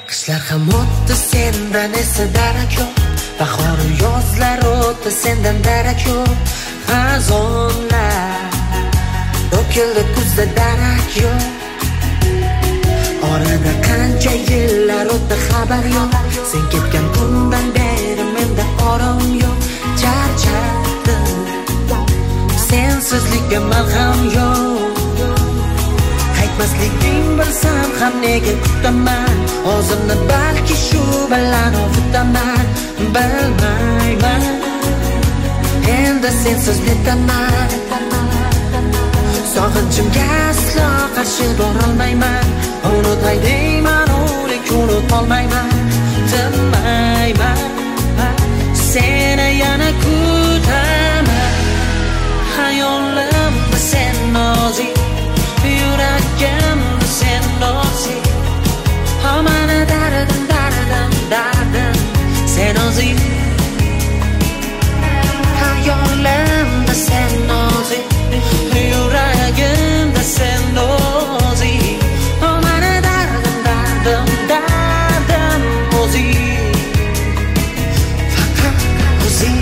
Qishlar ham o'tdi sendan esa darak yo'q, bahor yozlar o'tdi sendan darak yo'q. Xazonlar to'kildi kuzda darak yo'q. Orada qancha yillar o'tdi xabar yo'q. Sen ketgan kundan beri menda orom yo'q. Charchadim, sensizlikka malham yo'q. Qaytmasliging bilsam ham nega kutaman, o'zimni balki shu bilan ovutaman. Bilmayman, endi sensiz netaman. Sog'inchimga aslo qarshi borolmayman. Unutay deyman, lekin unutolmayman. Tinmayman, seni yana kutaman. Hayolimda sen nozik, yuragimda sen nozik. Hamana dardim, dardim, dardim sen nozik. Hayolimda sen nozik, yuragimda sen nozik. Hamana dardim, dardim, dardim nozik. Faqat nozik.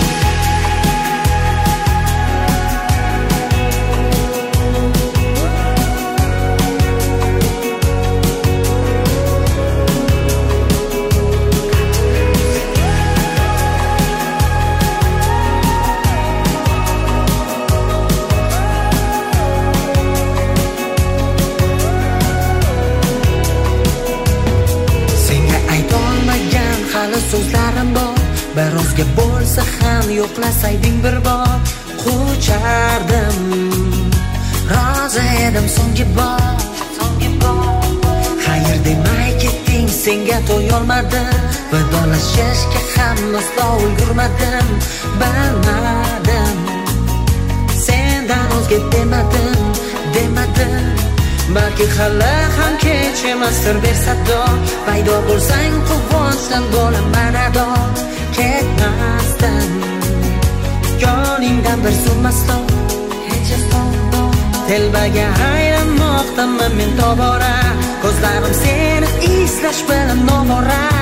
So'zlarim bor, birozga bo'lsa ham yo'qlasayding bir bor. Quchardim, rozi edim so'nggi bor. Xayr demay ketding, senga to'yolmadim. Vidolashishga ham aslo ulgurmadim. Bilmadim, sendan o'zga demadim, demadim. Balki hali ham kech emasdir besado. Paydo bo'lsang quvonchdan bo'laman ado. Ketmasdim, yoningdan bir so'nmasdan. Telbaga aylanmoqdaman men tobora. Ko'zlarim seni eslash bilan novora.